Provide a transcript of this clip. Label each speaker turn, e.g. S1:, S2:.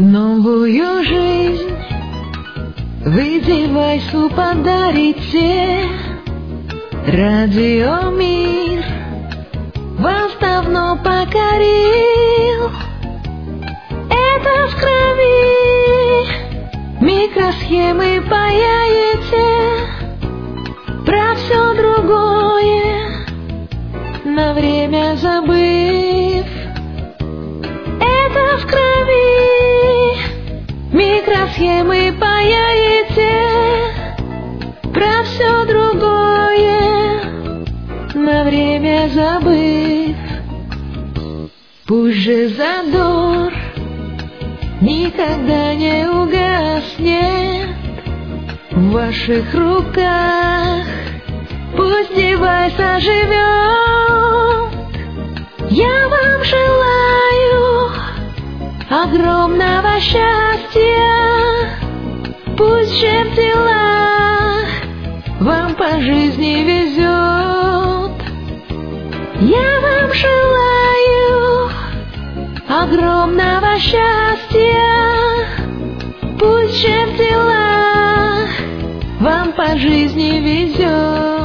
S1: Новую жизнь вы девайсу подарите. Радиомир вас давно покорил. Это в крови микросхемы паяете. Про все другое на время забыв. Это в крови микросхемы паяете. Про все другое на время забыв. Пусть же задор никогда не угаснет в ваших руках. Пусть девайс оживет. Я вам желаю огромного счастья. Пусть же в делах вам по жизни везет. Я вам желаю огромного счастья. Пусть же в делах вам по жизни везет.